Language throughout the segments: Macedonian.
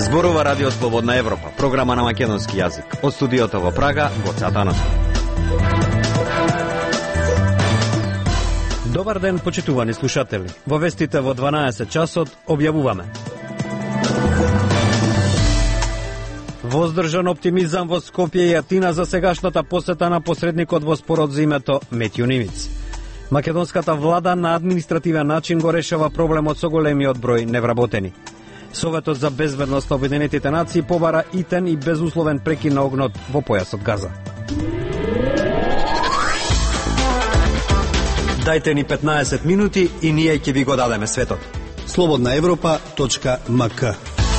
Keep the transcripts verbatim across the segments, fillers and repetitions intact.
Зборува Радио Слободна Европа, програма на македонски јазик. Од студиото во Прага, Гоце Атанасов. Добар ден, почитувани слушатели. Во вестите во дванаесет часот објавуваме: воздржан оптимизам во Скопје и Атина за сегашната посета на посредникот во спорот за името Метју Нимиц. Македонската влада на административен начин го решава проблемот со големиот број невработени. Советот за безбедност на Обединетите нации побара итен и безусловен прекин на огнот во појасот Газа. Дајте ни петнаесет минути и ние ќе ви го дадеме светот. слободна европа точка ем ка.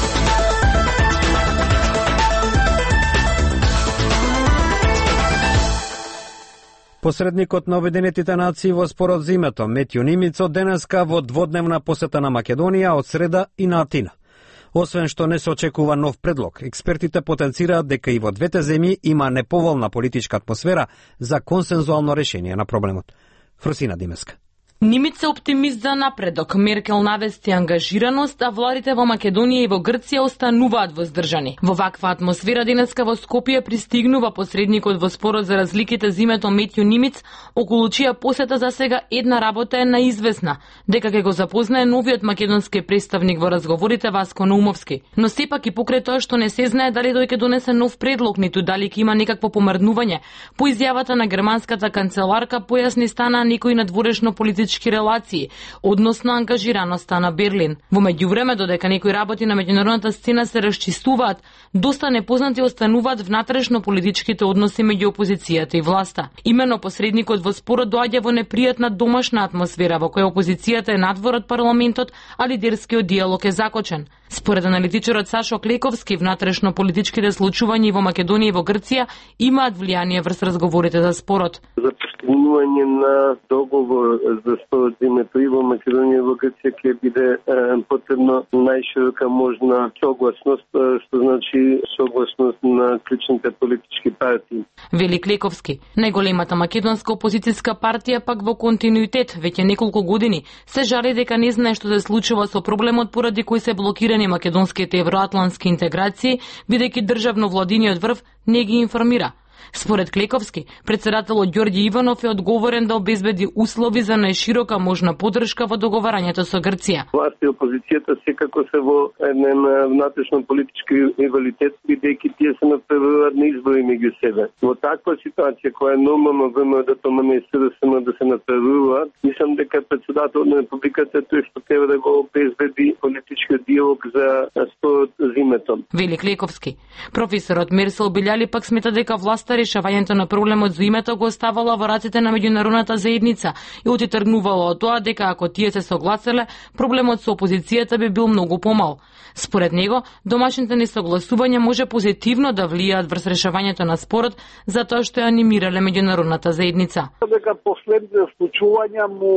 Посредникот на Обединетите нации во спорот за името Метју Нимиц од денеска во дводневна посета на Македонија од среда и на Атина. Освен што не се очекува нов предлог, експертите потенцираат дека и во двете земји има неповолна политичка атмосфера за консензуално решение на проблемот. Фросина Димеска. Нимиц е оптимист за напредок. Меркел навести ангажираност, а владите во Македонија и во Грција остануваат воздржани. Во ваква атмосфера денеска во Скопје пристигнува посредникот во спорот за разликите за името Метју Нимиц, околу чија посета за сега една работа е неизвестна, дека ќе го запознае новиот македонски представник во разговорите Васко Наумовски. Но сепак и покрај тоа што не се знае дали тој ќе донесе нов предлог, ниту дали ќе има некакво помрднување, по изјавата на германската канцеларка појасни стана некои надворешно политички релации, односно ангажираноста на Берлин. Во меѓувреме, додека некои работи на меѓународната сцена се расчистуваат, доста непознати остануваат внатрешно политичките односи меѓу опозицијата и власта. Имено посредникот во спорот доаѓа во непријатна домашна атмосфера во која опозицијата е надвор од парламентот, а лидерскиот диалог е закочен. Според аналитичарот Сашо Клековски, внатрешно политичките случувања во Македонија и во Грција имаат влијание врз разговорите за спорот. За постигнување на договор за спорот за името и во Македонија и во Грција ќе биде е, потребно најширока можна согласност, што значи согласност на клучните политички партии. Вели Клековски, најголемата македонска опозицијска партија пак во континуитет веќе неколку години се жали дека не знае што се случува со проблемот поради кој се блокирани македонските евроатлантски интеграции, бидејќи државно-владиниот врв не ги информира. Според Клековски, председателот Ѓорѓи Иванов е одговорен да обезбеди услови за најширока можна поддршка во договарањето со Грција. Власт и опозицијата секако се во еден внатрешно политички ривалитет, бидејќи тие се направуваат на избори меѓу себе. Во таква ситуација која е нормално време да тоа не се да се направуваат, мислам дека председателот на републиката тој што треба да го обезбеди политичкиот диалог за спорот за името. Вели Клековски. Професорот Мерсел Билјали пак смета дека власта решавањето на проблемот за името го оставала во рацете на меѓународната заедница и отитргнувала од тоа дека ако тие се согласиле, проблемот со опозицијата би бил многу помал. Според него, домашните несогласувања може позитивно да влијаат врз решавањето на спорот затоа што ја анимирале меѓународната заедница. Дека последните случувања му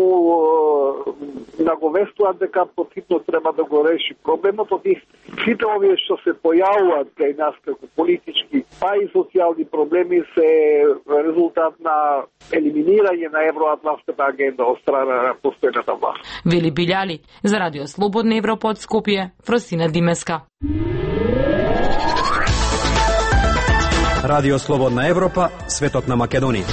наговестуваат дека потребно треба да го реши проблемот од сите овие што се појавуваат кај нас како политички, па и социјални проблеми се резултат на елиминирање на евроатлантската агенда од страна на постојната власт. Вели Билјали за Радио Слободна Европа од Скопје, Фросина Димеска. Радио Слободна Европа, светот на Македонија.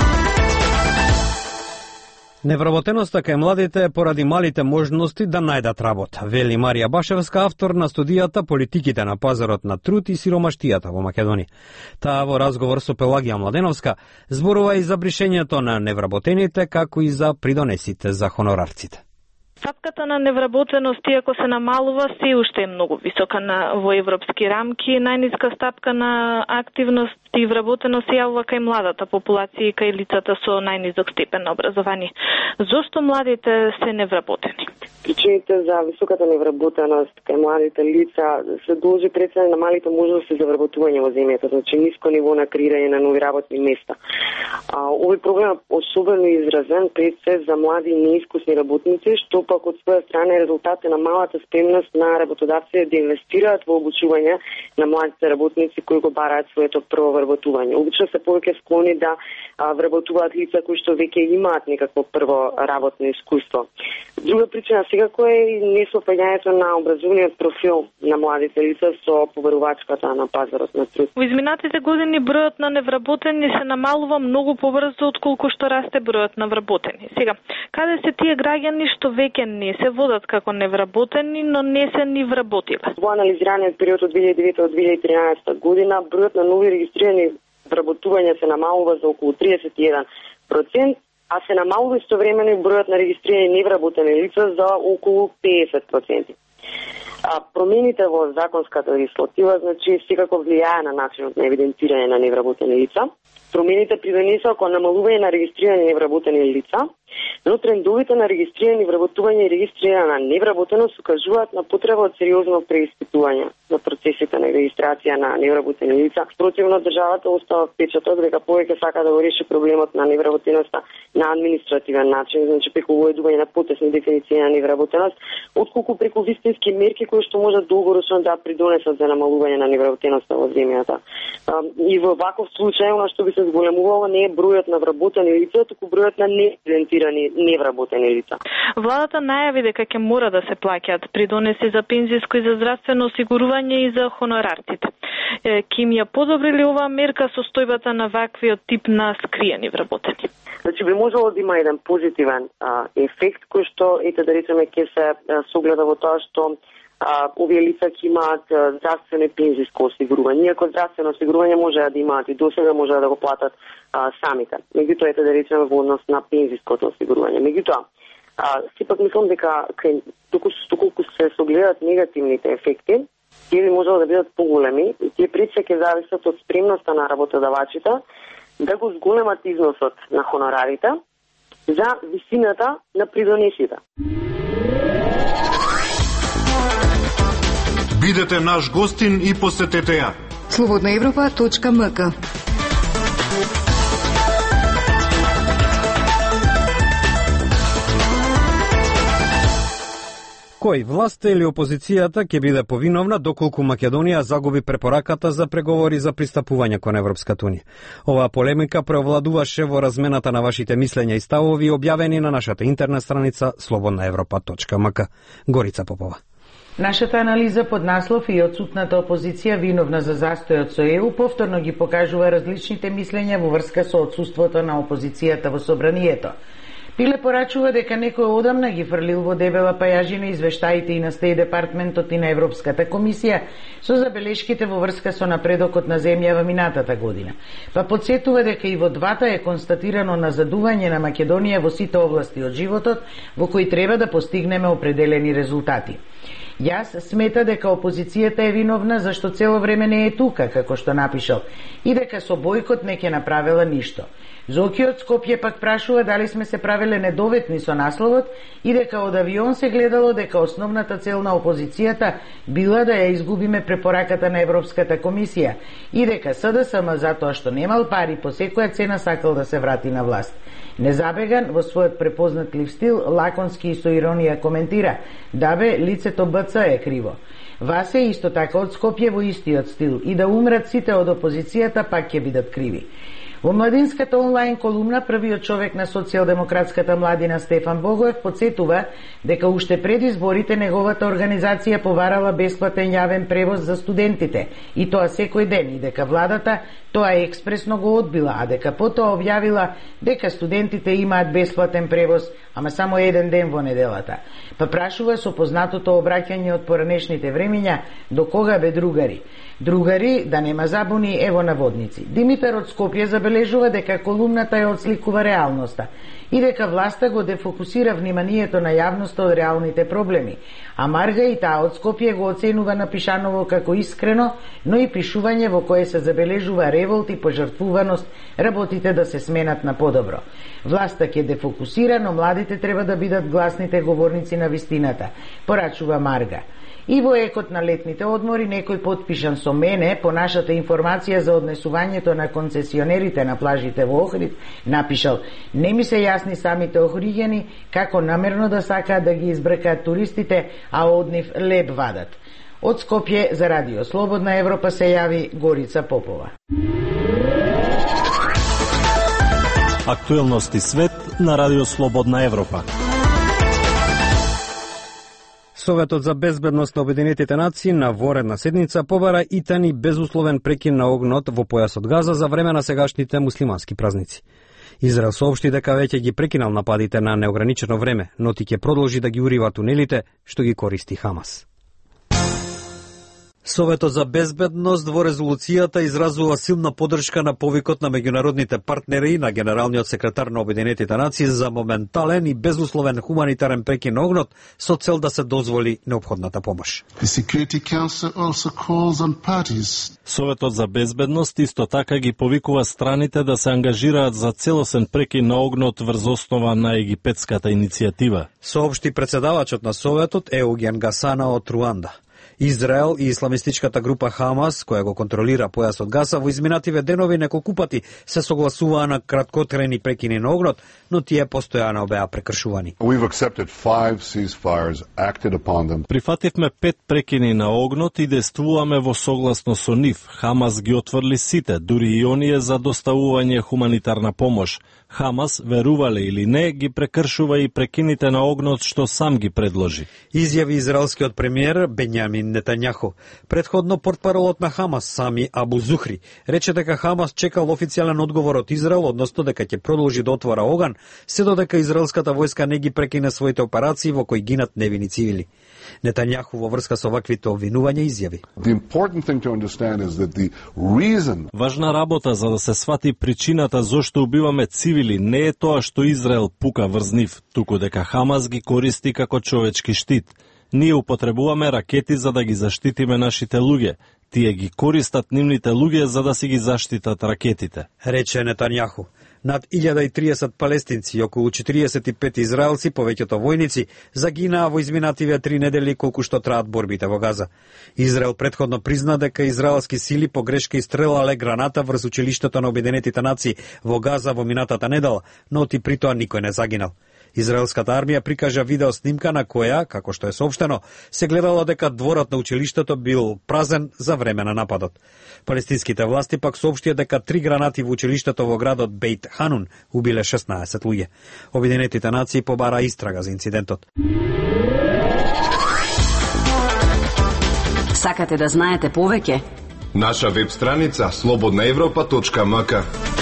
Невработеноста кај младите е поради малите можности да најдат работа, вели Марија Башевска, автор на студијата Политиките на пазарот на труд и сиромаштијата во Македонија. Таа во разговор со Пелагија Младеновска зборува и за бришењето на невработените, како и за придонесите за хонорарците. Стапката на невработеност, иако се намалува, се уште е многу висока на, во европски рамки. Најниска стапка на активност и вработеност се јавува кај младата популација и кај лицата со најнизок степен на образование. Зошто младите се невработени? Причините за високата невработеност кај младите лица се должи пред се на малите можности за вработување во земјата, значи ниско ниво на креирање на нови работни места. А, овој проблем е особено изразен пред се за млади и неискусни работници, што пак од своја страна е резултат на малата спремност на работодавците да инвестираат во обучување на младите работници кои го бараат своето прво вработување. Обично се повеќе склони да а, вработуваат лица кои што веќе имаат некакво прво работно искуство. Друга причина секако е несовпаѓањето на образовниот профил на младите лица со побарувачката на пазарот на труд. Во изминатите години бројот на невработени се намалува многу побрзо отколку што расте бројот на вработени. Сега, каде се тие граѓани што веќе не се водат како невработени, но не се ни вработиле? Во анализираниот период од две илјади и девета до две илјади и тринаесетта година бројот на нови регистрирани вработувања се намалува за околу тридесет и еден процент, а се намалува истовремено и бројот на регистрирани невработени лица за околу педесет проценти. А промените во законската легислатива, значи, секако влијае на начинот на евидентирање на невработени лица. Промените придонесоа кон намалување на регистрирани невработени лица, но трендовите на регистрирани вработување и регистрирана невработеност укажуваат на потреба од сериозно преиспитување на процесите на регистрација на невработени лица. Противно, државата остава впечаток дека повеќе сака да го реши проблемот на невработеноста на административен начин, значи преку воведување на потесни дефиниции на невработеност, отколку преку вистински мерки кои што можат долгорочно да придонесат за намалување на невработеноста во земјата. И во ваков случај, она што би се зголемувало не е бројот на вработени лица, туку бројот на неидентирани невработени лица. Владата најави дека ќе мора да се плаќаат придонеси за пензиско и за здравствено осигурување и за хонорартите. Ке им ја подобри ли оваа мерка состојбата на ваквиот тип на скриени вработени? Значи би можело да има еден позитивен а, ефект кој што ете да речеме ќе се а, согледа во тоа што а, овие лица ќе имаат а, здравствено и пензиско осигурување. Иако здравствено осигурување може да имаат и досега може да го платат а, самите. Меѓутоа ете да речеме во однос на пензиското осигурување. Меѓутоа, сепак мислам дека доколку се согледат негативните ефекти, тие би можело да бидат поголеми и тие пред се ќе зависат од спремноста на работодавачите да го зголемат износот на хонорарите за висината на придонесите. Бидете наш гостин и посетете ја. слободна европа точка ем ка. Кој, власта или опозицијата ќе биде повиновна доколку Македонија загуби препораката за преговори за пристапување кон Европската унија? Оваа полемика преовладуваше во размената на вашите мислења и ставови објавени на нашата интернет страница слободна европа точка ем ка. Горица Попова. Нашата анализа под наслов и отсутната опозиција виновна за застојот со Е У повторно ги покажува различните мислења во врска со отсуството на опозицијата во собранието. Пиле порачува дека некој одамна ги фрлил во дебела пајажина извештаите и на Стеј департментот и на Европската комисија со забелешките во врска со напредокот на земјава минатата година. Па подсетува дека и во двата е констатирано назадување на Македонија во сите области од животот во кои треба да постигнеме определени резултати. Јас смета дека опозицијата е виновна зашто цело време не е тука, како што напишал, и дека со бојкот не ќе направила ништо. Зоки од Скопје пак прашува дали сме се правеле недоветни со насловот и дека од авион се гледало дека основната цел на опозицијата била да ја изгубиме препораката на Европската комисија и дека С Д С М затоа што немал пари по секоја цена сакал да се врати на власт. Незабеган во својот препознатлив стил, лаконски и со иронија коментира: да бе, лицето Б Ц е криво. Васе исто така од Скопје во истиот стил и да умрат сите од опозицијата пак ќе бидат криви. Во младинската онлайн колумна првиот човек на социјалдемократската младина Стефан Богоев подсетува дека уште пред изборите неговата организација поварала бесплатен јавен превоз за студентите и тоа секој ден и дека владата тоа експресно го одбила, а дека потоа објавила дека студентите имаат бесплатен превоз, ама само еден ден во неделата. Па прашува со познатото обраќање од поранешните времења: до кога бе другари? Другари, да нема забуни, ево наводници. Димитар од Скопје забележува дека колумната ја отсликува реалноста и дека власта го дефокусира вниманието на јавноста од реалните проблеми, а Марга и таа од Скопје го оценува напишаново како искрено, но и пишување во кое се забележува револт и пожртвуваност работите да се сменат на подобро. Власта ќе дефокусира, но младите треба да бидат гласните говорници на вистината, порачува Марга. И во екот на летните одмори некој потпишан со мене по нашата информација за однесувањето на концесионерите на плажите во Охрид напишал: не ми се јасни самите охриѓани како намерно да сакаат да ги избркаат туристите, а од нив леб вадат. Од Скопје за Радио Слободна Европа се јави Горица Попова. Актуелности свет на Радио Слободна Европа. Советот за безбедност на Обединетите нации на воредна седница побара итен и безусловен прекин на огнот во појасот Газа за време на сегашните муслимански празници. Израел соопшти дека веќе ги прекинал нападите на неограничено време, но ти ќе продолжи да ги урива тунелите што ги користи Хамас. Советот за безбедност во резолуцијата изразува силна поддршка на повикот на меѓународните партнери на генералниот секретар на Обединетите нации за моментален и безусловен хуманитарен прекин на огнот со цел да се дозволи неопходната помош. Советот за безбедност исто така ги повикува страните да се ангажираат за целосен прекин на огнот врз основа на египетската иницијатива. Соопшти председавачот на Советот Еуген Гасана од Руанда. Израел и исламистичката група Хамас, која го контролира појасот Газа, во изминативе денови неколку пати се согласуваа на краткотрени прекини на огнот, но тие постојано беа прекршувани. Прифативме пет прекини на огнот и действуваме во согласно со нив. Хамас ги отврли сите, дури и оние за доставување хуманитарна помош. Хамас, верувале или не, ги прекршува и прекините на огнот што сам ги предложи. Изјави израелскиот премиер Бенјамин Нетањаху. Предходно портпаролот на Хамас Сами Абу Зухри рече дека Хамас чекал официјален одговор од Израел, односно дека ќе продолжи да отвора оган, се додека израелската војска не ги прекине своите операции во кои гинат невини цивили. Нетањаху во врска со ваквите обвинувања изјави: Важна работа за да се свати причината зошто убиваме цивили не е тоа што Израел пука врз нив, туку дека Хамас ги користи како човечки штит. Ние употребуваме ракети за да ги заштитиме нашите луѓе. Тие ги користат нивните луѓе за да си ги заштитат ракетите, рече Нетањаху. Над илјада и триесет палестинци и околу четириесет и пет израелци, повеќето војници, загинаа во изминативе три недели колку што траат борбите во Газа. Израел претходно призна дека израелски сили по грешка истрелале граната врз училиштето на Обединетите нации во Газа во минатата недела, но ти при тоа никој не загинал. Израелската армија прикажа видео снимка на која, како што е соопштено, се гледало дека дворот на училиштето бил празен за време на нападот. Палестинските власти пак соопштија дека три гранати во училиштето во градот Бейт Ханун убиле шеснаесет луѓе. Обединетите нации побара истрага за инцидентот. Сакате да знаете повеќе? Наша веб страница слободна европа точка ем ка.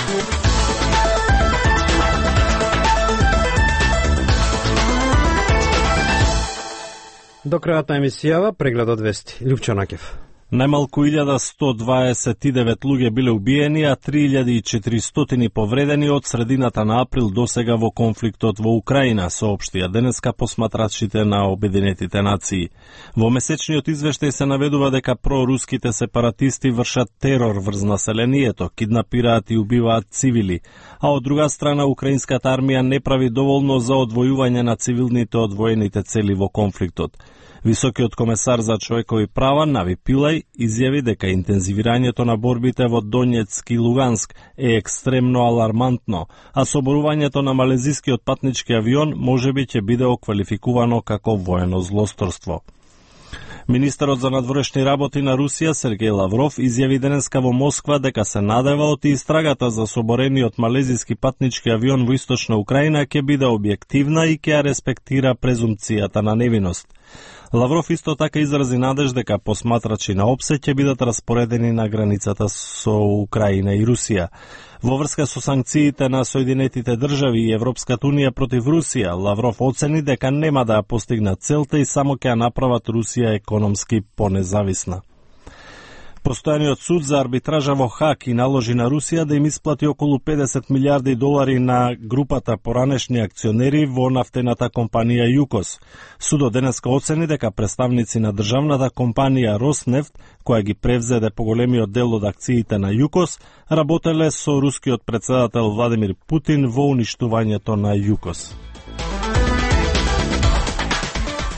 До крајот на емисијава прегледот вести. Лјупчо Накев. Најмалку илјада сто дваесет и девет луѓе биле убиени, а три илјади и четиристотини повредени од средината на април до сега во конфликтот во Украина, соопштија денеска посматрачите на Обединетите нации. Во месечниот извештај се наведува дека проруските сепаратисти вршат терор врз населението, киднапираат и убиваат цивили, а од друга страна украинската армија не прави доволно за одвојување на цивилните од воените цели во конфликтот. Високиот комесар за човекови права Нави Пилај изјави дека интензивирањето на борбите во Донецк и Луганск е екстремно алармантно, а соборувањето на малезискиот патнички авион можеби ќе биде оквалификувано како воено злосторство. Министерот за надворешни работи на Русија Сергеј Лавров изјави денеска во Москва дека се надева од истрагата за соборениот малезиски патнички авион во источна Украина ќе биде објективна и ќе ја респектира презумпцијата на невиност. Лавров исто така изрази надеж дека посматрачи на ОПСЕ ќе бидат распоредени на границата со Украина и Русија. Во врска со санкциите на Соединетите држави и Европската унија против Русија, Лавров оцени дека нема да ја постигнат целта и само ќе ја направат Русија економски понезависна. Постојаниот суд за арбитража во Хаг и наложи на Русија да им исплати околу педесет милиарди долари на групата поранешни акционери во нафтената компанија ЮКОС. Судот денеска оцени дека представници на државната компанија Роснефт, која ги превзеде поголемиот дел од акциите на ЮКОС, работеле со рускиот претседател Владимир Путин во уништувањето на ЮКОС.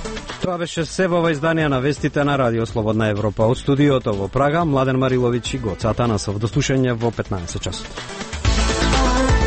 Тоа беше се во ова издание на вестите на Радио Слободна Европа. Од студиото во Прага, Младен Мариловиќ и Гоца Атанасов. До слушање во петнаесет часот.